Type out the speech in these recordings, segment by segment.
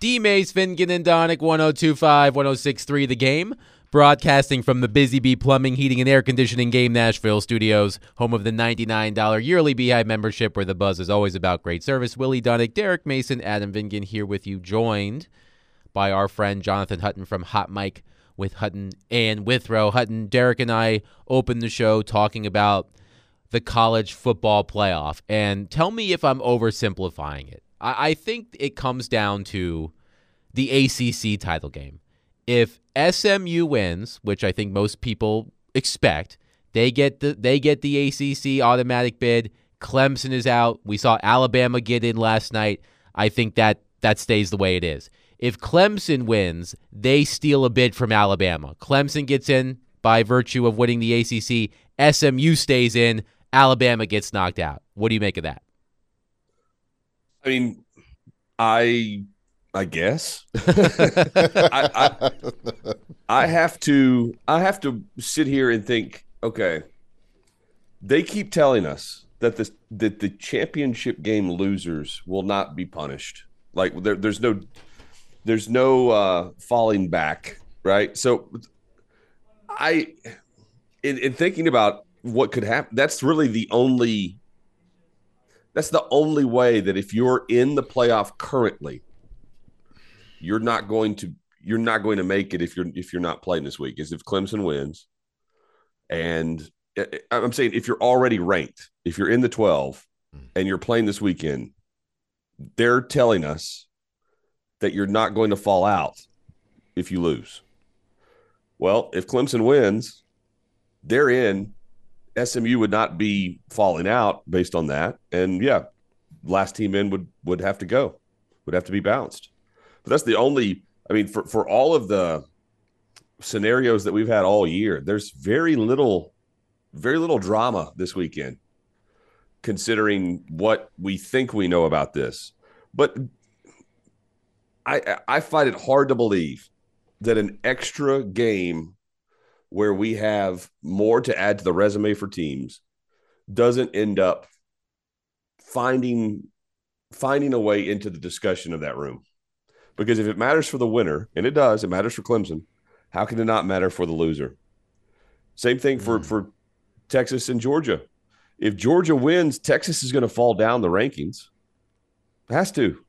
D. Mays, Finnegan, and Donick, 102.5, 106.3 The Game. Broadcasting from the Busy Bee Plumbing, Heating, and Air Conditioning Game Nashville studios, home of the $99 yearly Beehive membership where the buzz is always about great service. Willie Donick, Derek Mason, Adam Vingan here with you, joined by our friend Jonathan Hutton from Hot Mic with Hutton and Withrow. Hutton, Derek, and I opened the show talking about the college football playoff. And tell me if I'm oversimplifying it. I think it comes down to the ACC title game. If SMU wins, which I think most people expect, they get the ACC automatic bid. Clemson is out. We saw Alabama get in last night. I think that stays the way it is. If Clemson wins, they steal a bid from Alabama. Clemson gets in by virtue of winning the ACC. SMU stays in. Alabama gets knocked out. What do you make of that? I mean, I guess I have to sit here and think, okay, they keep telling us that the championship game losers will not be punished. Like there's no falling back, right? So in thinking about what could happen, that's the only way that if you're in the playoff currently, you're not going to make it if you're not playing this week, is if Clemson wins. And I'm saying if you're already ranked, if you're in the 12 and you're playing this weekend, they're telling us that you're not going to fall out if you lose. Well, if Clemson wins, they're in. SMU would not be falling out based on that. And yeah, last team in would have to go, would have to be bounced. But that's the only, I mean, for all of the scenarios that we've had all year, there's very little drama this weekend, considering what we think we know about this. But I find it hard to believe that an extra game where we have more to add to the resume for teams doesn't end up finding a way into the discussion of that room. Because if it matters for the winner, and it does, it matters for Clemson, how can it not matter for the loser? Same thing for Texas and Georgia. If Georgia wins, Texas is going to fall down the rankings. It has to.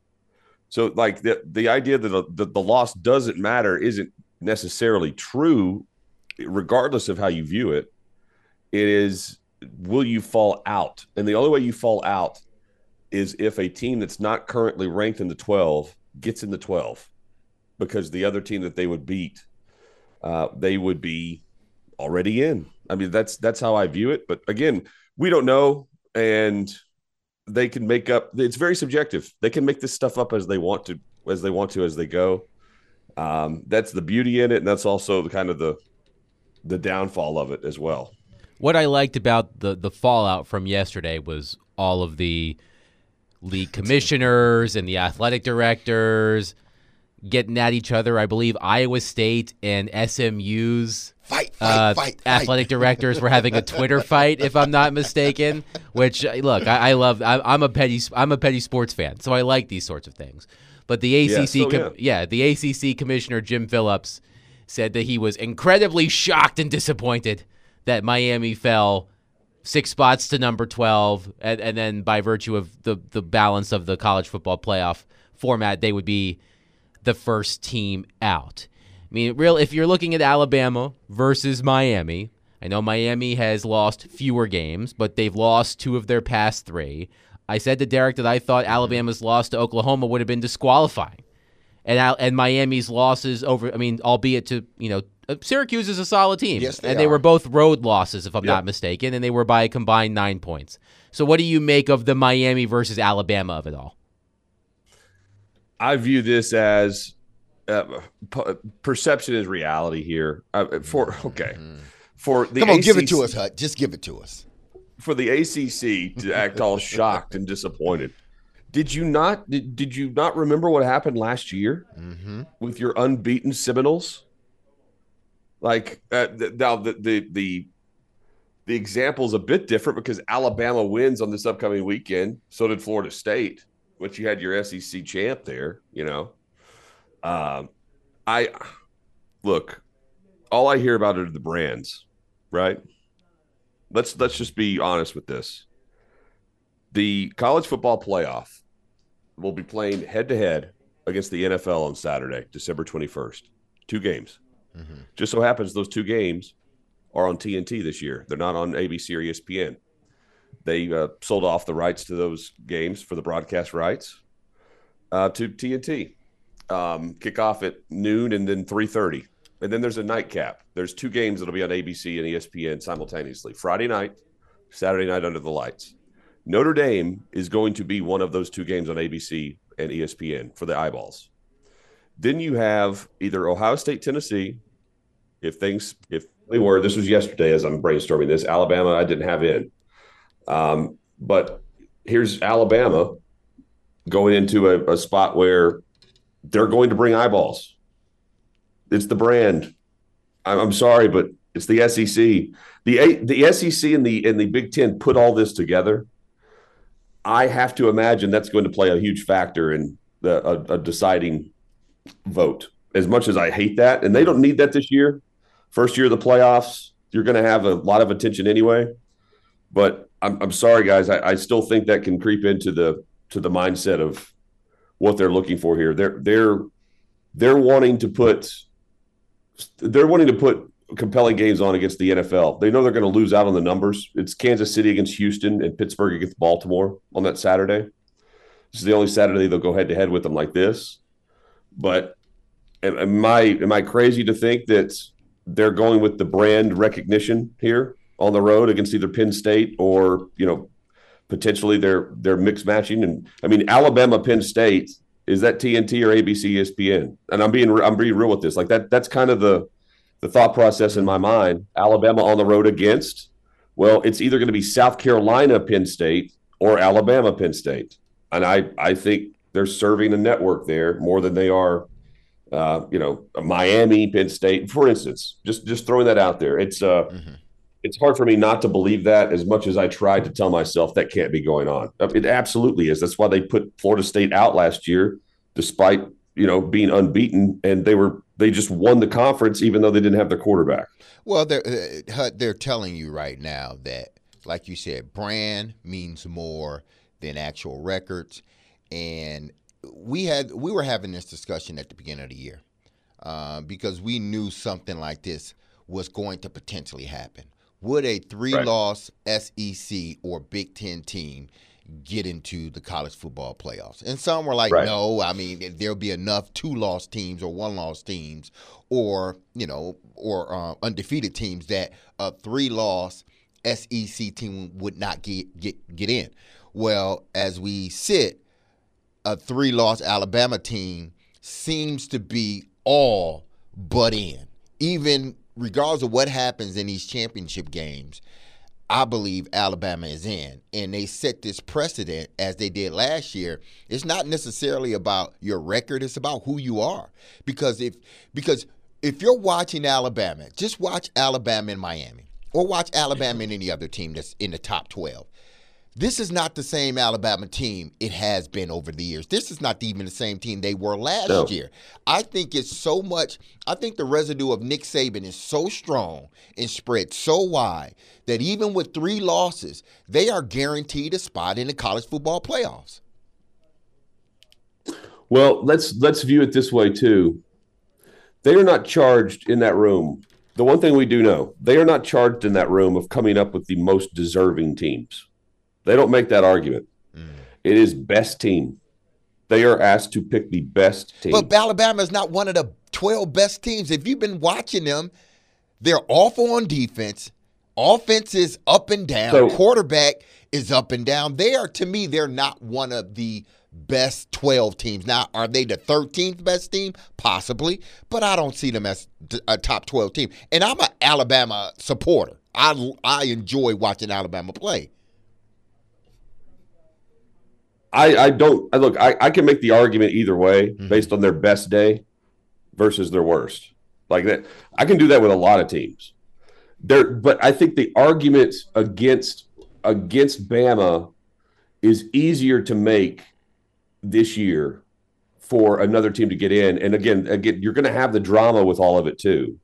So, like, the idea that the loss doesn't matter isn't necessarily true, regardless of how you view it. It is, will you fall out? And the only way you fall out is if a team that's not currently ranked in the 12 gets in the 12, because the other team that they would beat, they would be already in. I mean, that's how I view it. But again, we don't know, and they can make up. It's very subjective. They can make this stuff up as they want to as they go. That's the beauty in it, and that's also the kind of the downfall of it as well. What I liked about the fallout from yesterday was all of the league commissioners and the athletic directors getting at each other. I believe Iowa State and SMU's athletic directors were having a Twitter fight, if I'm not mistaken. Which, look, I love. I'm a petty sports fan, so I like these sorts of things. But the ACC, the ACC commissioner Jim Phillips said that he was incredibly shocked and disappointed that Miami fell 6 spots to number 12, and then by virtue of the balance of the college football playoff format, they would be the first team out. I mean, if you're looking at Alabama versus Miami, I know Miami has lost fewer games, but they've lost 2 of their past 3. I said to Derek that I thought Alabama's loss to Oklahoma would have been disqualifying, and Miami's losses albeit to Syracuse is a solid team. Yes, they were both road losses, if I'm not mistaken, and they were by a combined 9 points. So what do you make of the Miami versus Alabama of it all? I view this as perception is reality here. For the Come on, ACC, give it to us, Hut. Just give it to us. For the ACC to act all shocked and disappointed. Did you not remember what happened last year with your unbeaten Seminoles? Like now the example is a bit different because Alabama wins on this upcoming weekend. So did Florida State. but you had your SEC champ there, you know. I look, all I hear about are the brands, right? Let's just be honest with this. The college football playoff will be playing head to head against the NFL on Saturday, December 21st. 2 games. Mm-hmm. Just so happens those 2 games are on TNT this year. They're not on ABC or ESPN. They sold off the rights to those games for the broadcast rights to TNT. Kick off at noon and then 3:30. And then there's a nightcap. There's 2 games that'll be on ABC and ESPN simultaneously. Friday night, Saturday night under the lights. Notre Dame is going to be one of those 2 games on ABC and ESPN for the eyeballs. Then you have either Ohio State, Tennessee, if they were, this was yesterday as I'm brainstorming this, Alabama I didn't have in. But here's Alabama going into a spot where they're going to bring eyeballs. It's the brand. I'm sorry, but it's the SEC. The SEC and the Big Ten put all this together. I have to imagine that's going to play a huge factor in a deciding vote. As much as I hate that, and they don't need that this year. First year of the playoffs, you're going to have a lot of attention anyway. But I'm sorry, guys. I still think that can creep into the mindset of what they're looking for here. They're wanting to put compelling games on against the NFL. They know they're going to lose out on the numbers. It's Kansas City against Houston and Pittsburgh against Baltimore on that Saturday. This is the only Saturday they'll go head to head with them like this. But am I crazy to think that they're going with the brand recognition here on the road against either Penn State or, potentially they're mix matching? And I mean, Alabama, Penn State, is that TNT or ABC, ESPN? And I'm being real with this. Like that's kind of the thought process in my mind. Alabama on the road against, well, it's either going to be South Carolina, Penn State or Alabama, Penn State. And I think they're serving a network there more than they are, Miami, Penn State, for instance. Just throwing that out there. It's hard for me not to believe that, as much as I tried to tell myself that can't be going on. It absolutely is. That's why they put Florida State out last year, despite being unbeaten, and they just won the conference even though they didn't have their quarterback. Well, they're telling you right now that, like you said, brand means more than actual records. And we were having this discussion at the beginning of the year because we knew something like this was going to potentially happen. Would a 3-loss SEC or Big Ten team get into the college football playoffs? And some were like, no, I mean, there'll be enough 2-loss teams or 1-loss teams or undefeated teams that a 3-loss SEC team would not get in. Well, as we sit, a 3-loss Alabama team seems to be all but in. Even regardless of what happens in these championship games, I believe Alabama is in. And they set this precedent, as they did last year. It's not necessarily about your record. It's about who you are. Because if you're watching Alabama, just watch Alabama in Miami or watch Alabama in any other team that's in the top 12. This is not the same Alabama team it has been over the years. This is not even the same team they were last year. I think it's so much. I think the residue of Nick Saban is so strong and spread so wide that even with 3 losses, they are guaranteed a spot in the college football playoffs. Well, let's view it this way too. They are not charged in that room. The one thing we do know, they are not charged in that room of coming up with the most deserving teams. They don't make that argument. It is best team. They are asked to pick the best team. But Alabama is not one of the 12 best teams. If you've been watching them, they're awful on defense. Offense is up and down. So, quarterback is up and down. To me, they're not one of the best 12 teams. Now, are they the 13th best team? Possibly. But I don't see them as a top 12 team. And I'm an Alabama supporter. I enjoy watching Alabama play. I can make the argument either way based on their best day versus their worst. Like that, I can do that with a lot of teams. But I think the argument against Bama is easier to make this year for another team to get in. And again, you're going to have the drama with all of it too.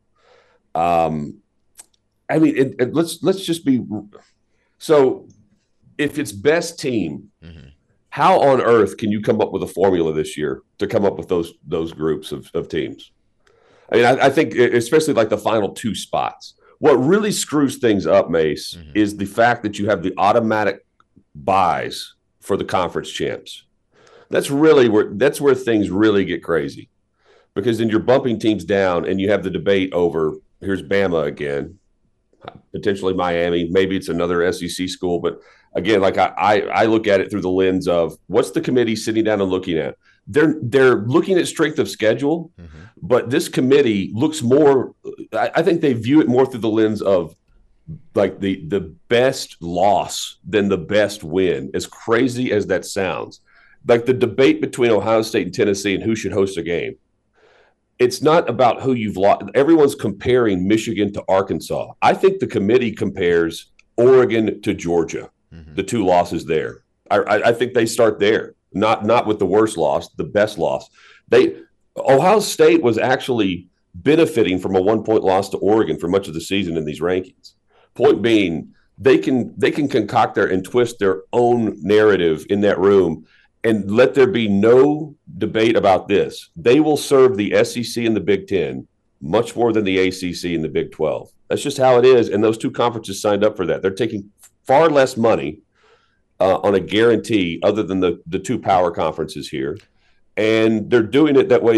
I mean, let's just be so. If it's best team, how on earth can you come up with a formula this year to come up with those groups of teams? I mean, I think especially like the final two spots. What really screws things up, Mace, is the fact that you have the automatic buys for the conference champs. That's where things really get crazy, because then you're bumping teams down, and you have the debate over here's Bama again, potentially Miami, maybe it's another SEC school, but again, like I look at it through the lens of what's the committee sitting down and looking at. They're looking at strength of schedule, but this committee looks more. I think they view it more through the lens of like the best loss than the best win. As crazy as that sounds, like the debate between Ohio State and Tennessee and who should host a game. It's not about who you've lost. Everyone's comparing Michigan to Arkansas. I think the committee compares Oregon to Georgia, the two losses there. I think they start there, not with the worst loss, the best loss. Ohio State was actually benefiting from a 1-point loss to Oregon for much of the season in these rankings. Point being, they can concoct and twist their own narrative in that room. And let there be no debate about this. They will serve the SEC and the Big Ten much more than the ACC and the Big 12. That's just how it is. And those two conferences signed up for that. They're taking far less money on a guarantee other than the two power conferences here. And they're doing it that way.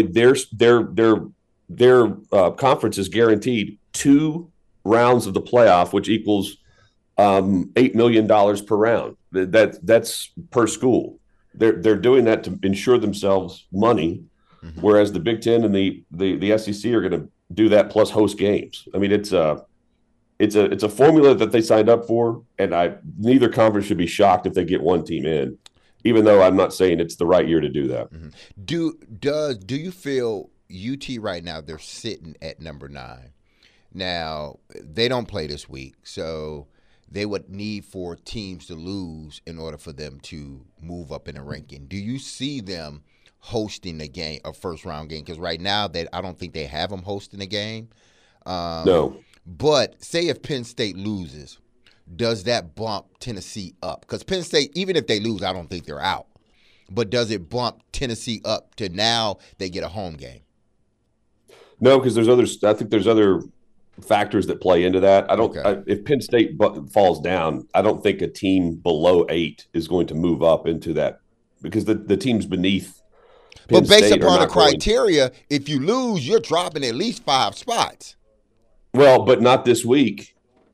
Their conference is guaranteed 2 rounds of the playoff, which equals $8 million per round. That's per school. They're doing that to ensure themselves money, whereas the Big Ten and the SEC are going to do that plus host games. I mean, it's a formula that they signed up for, and neither conference should be shocked if they get one team in, even though I'm not saying it's the right year to do that. Do you feel UT right now, they're sitting at number 9? Now, they don't play this week, so they would need for teams to lose in order for them to move up in the ranking. Do you see them hosting a first-round game? Because right now, I don't think they have them hosting a game. No. But say if Penn State loses, does that bump Tennessee up? Because Penn State, even if they lose, I don't think they're out. But does it bump Tennessee up to now they get a home game? No, because I think there's other factors that play into that. If Penn State falls down, I don't think a team below 8 is going to move up into that, because the teams beneath Penn but based State upon the criteria, if you lose, you're dropping at least 5 spots. Well, but not this week.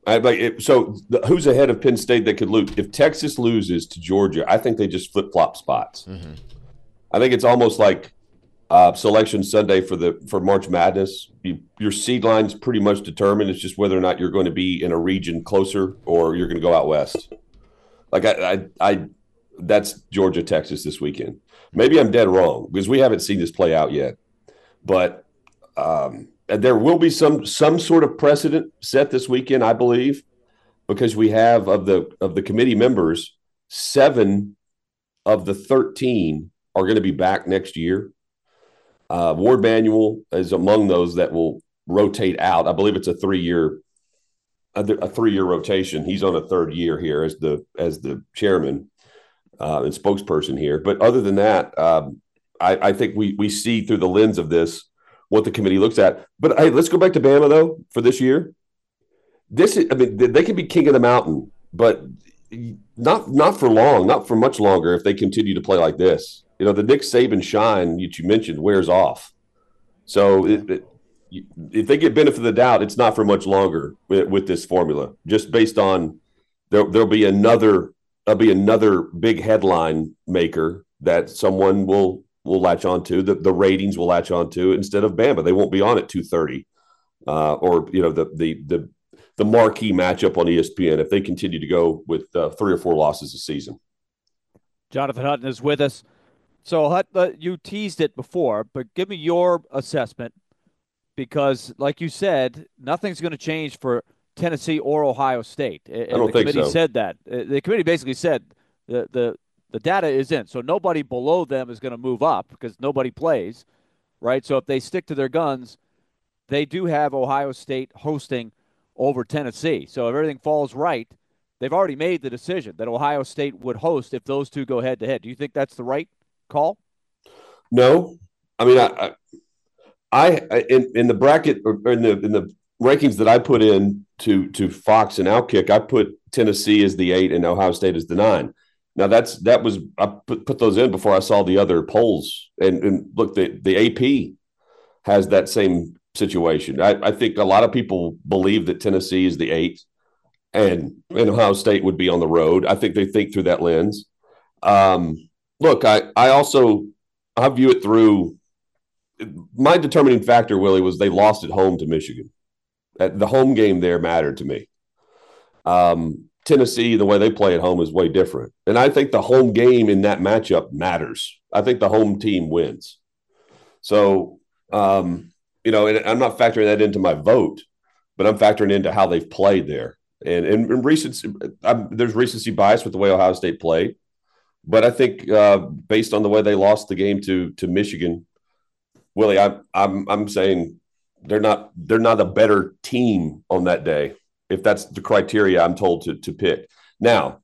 Who's ahead of Penn State that could lose? If Texas loses to Georgia, I think they just flip-flop spots. I think it's almost like Selection Sunday for March Madness. Your seed line's pretty much determined. It's just whether or not you're going to be in a region closer or you're going to go out west. Like that's Georgia, Texas this weekend. Maybe I'm dead wrong because we haven't seen this play out yet, but there will be some sort of precedent set this weekend, I believe, because we have of the committee members, 7 of the 13 are going to be back next year. Ward Manuel is among those that will rotate out. I believe it's a 3-year rotation. He's on a 3rd year here as the chairman and spokesperson here. But other than that, I think we see through the lens of this what the committee looks at. But hey, let's go back to Bama though for this year. They can be king of the mountain, but not for long, not for much longer if they continue to play like this. You know, the Nick Saban shine that you mentioned wears off. So if they get benefit of the doubt, it's not for much longer with this formula. Just based on there'll be another big headline maker that someone will latch on to. The ratings will latch on to instead of Bama. They won't be on at 2:30 or the marquee matchup on ESPN if they continue to go with 3 or 4 losses a season. Jonathan Hutton is with us. So, Hutton, you teased it before, but give me your assessment because, like you said, nothing's going to change for Tennessee or Ohio State. I don't think so. The committee said that. The committee basically said the The data is in. So nobody below them is going to move up because nobody plays, right? So if they stick to their guns, they do have Ohio State hosting over Tennessee. So if everything falls right, they've already made the decision that Ohio State would host if those two go head to head. Do you think that's the right call? No, I mean, in the bracket or in the rankings that I put in to Fox and Outkick, I put Tennessee as the 8 and Ohio State as the 9. Now that was I put those in before I saw the other polls, and look, the AP has that same situation. I think a lot of people believe that Tennessee is the 8 and Ohio State would be on the road. I think they think through that lens. Look, I view it through my determining factor, Willie, was they lost at home to Michigan. The home game there mattered to me. Tennessee, the way they play at home is way different. And I think the home game in that matchup matters. I think the home team wins. So, and I'm not factoring that into my vote, but I'm factoring into how they've played there. And recency, there's recency bias with the way Ohio State played. But I think based on the way they lost the game to Michigan, Willie, I'm saying they're not a better team on that day, if that's the criteria I'm told to pick. Now,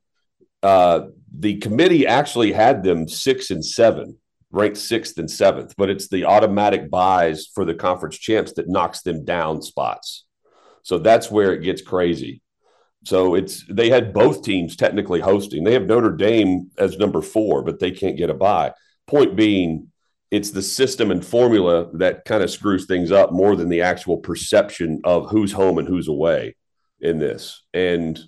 the committee actually had them 6 and 7, ranked 6th and 7th, but it's the automatic buys for the conference champs that knocks them down spots. So that's where it gets crazy. So they had both teams technically hosting. They have Notre Dame as number 4, but they can't get a bye. Point being, it's the system and formula that kind of screws things up more than the actual perception of who's home and who's away in this. And,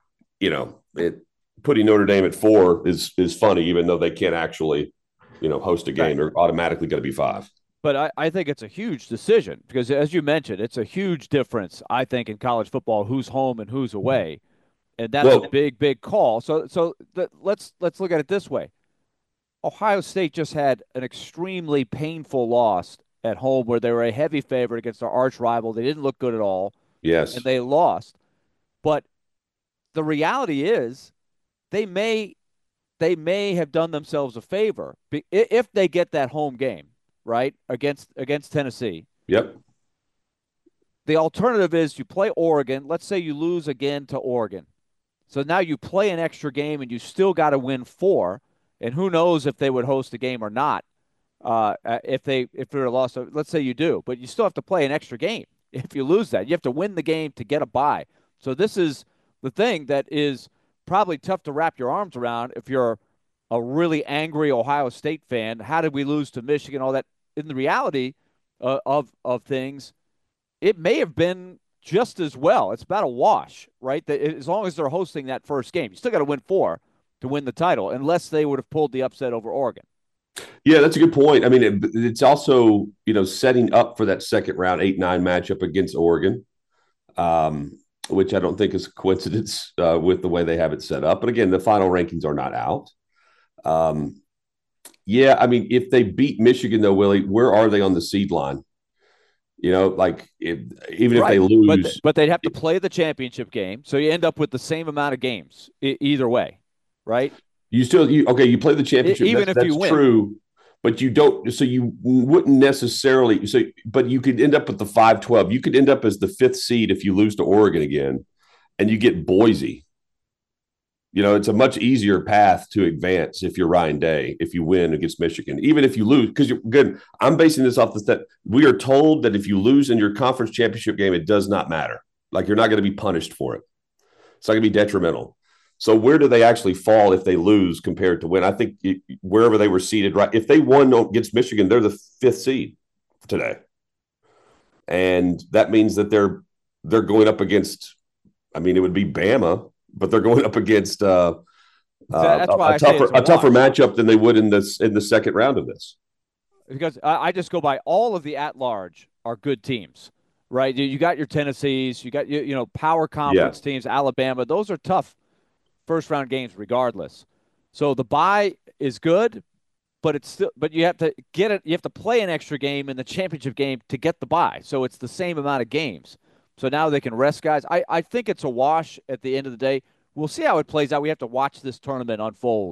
putting Notre Dame at 4 is funny, even though they can't actually, host a game. They're automatically going to be 5. But I think it's a huge decision because, as you mentioned, it's a huge difference, I think, in college football, who's home and who's away. And that's a big, big call. So let's look at it this way. Ohio State just had an extremely painful loss at home where they were a heavy favorite against their arch rival. They didn't look good at all. Yes. And they lost. But the reality is they may have done themselves a favor if they get that home game, right, against Tennessee. Yep. The alternative is you play Oregon. Let's say you lose again to Oregon. So now you play an extra game and you still got to win 4. And who knows if they would host a game or not if they're lost. So let's say you do, but you still have to play an extra game. If you lose that, you have to win the game to get a bye. So this is the thing that is probably tough to wrap your arms around if you're a really angry Ohio State fan. How did we lose to Michigan? All that. In the reality of things, it may have been just as well. It's about a wash, right? As long as they're hosting that first game, you still got to win 4 to win the title, unless they would have pulled the upset over Oregon. Yeah, that's a good point. I mean, it's also, setting up for that second round 8-9 matchup against Oregon, which I don't think is a coincidence with the way they have it set up. But again, the final rankings are not out. Yeah, I mean, if they beat Michigan, though, Willie, where are they on the seed line? Even if they lose. But they'd have to play the championship game, so you end up with the same amount of games either way. Right? You play the championship. Even if you win. True, but you don't. So you wouldn't necessarily. But you could end up with the 5-12. You could end up as the 5th seed if you lose to Oregon again, and you get Boise. It's a much easier path to advance if you're Ryan Day if you win against Michigan, even if you lose. Because good, I'm basing this off that we are told that if you lose in your conference championship game, it does not matter. Like you're not going to be punished for it. It's not going to be detrimental. So where do they actually fall if they lose compared to win? I think wherever they were seated, right? If they won against Michigan, they're the 5th seed today, and that means that they're going up against. I mean, it would be Bama, but they're going up against a tougher matchup than they would in the second round of this. Because I just go by all of the at-large are good teams, right? You got your Tennessees, you got power conference teams, Alabama. Those are tough first-round games regardless. So the bye is good, but you have to get it. You have to play an extra game in the championship game to get the bye. So it's the same amount of games. So now they can rest guys. I think it's a wash at the end of the day. We'll see how it plays out. We have to watch this tournament unfold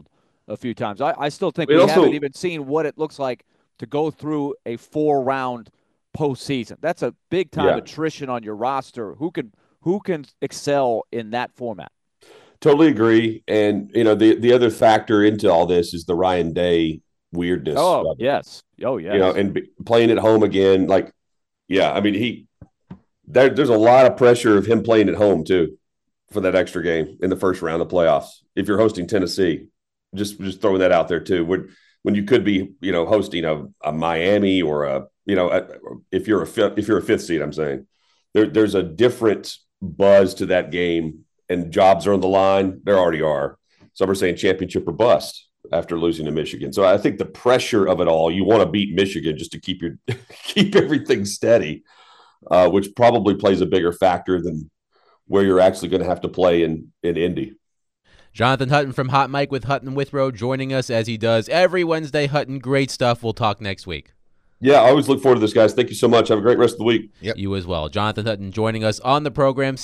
a few times. I still think It we also- haven't even seen what it looks like to go through a 4-round postseason. That's a big time Yeah. attrition on your roster. Who can excel in that format? Totally agree. And the other factor into all this is the Ryan Day weirdness. Oh of it. yes, oh yes. And playing at home again, I mean, there's a lot of pressure of him playing at home too for that extra game in the first round of the playoffs. If you're hosting Tennessee, just throwing that out there too. When you could be, hosting a Miami or if you're a fifth seed, I'm saying there's a different buzz to that game, and jobs are on the line. There already are. Some are saying championship or bust after losing to Michigan. So I think the pressure of it all, you want to beat Michigan just to keep everything steady, which probably plays a bigger factor than where you're actually going to have to play in Indy. Jonathan Hutton from Hot Mike with Hutton Withrow joining us as he does every Wednesday. Hutton, great stuff. We'll talk next week. Yeah, I always look forward to this, guys. Thank you so much. Have a great rest of the week. Yep. You as well. Jonathan Hutton joining us on the program,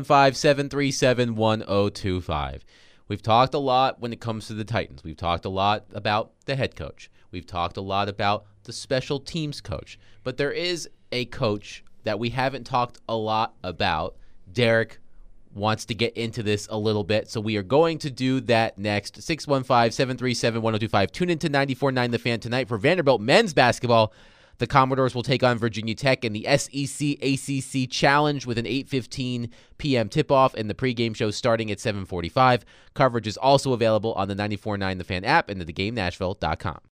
615-737-1025. We've talked a lot when it comes to the Titans. We've talked a lot about the head coach. We've talked a lot about the special teams coach. But there is a coach that we haven't talked a lot about. Derek wants to get into this a little bit, so we are going to do that next. 615-737-1025. Tune into 94.9 The Fan tonight for Vanderbilt men's basketball. The Commodores will take on Virginia Tech in the SEC ACC Challenge with an 8:15 p.m. tip-off and the pregame show starting at 7:45. Coverage is also available on the 94.9 The Fan app and at thegamenashville.com.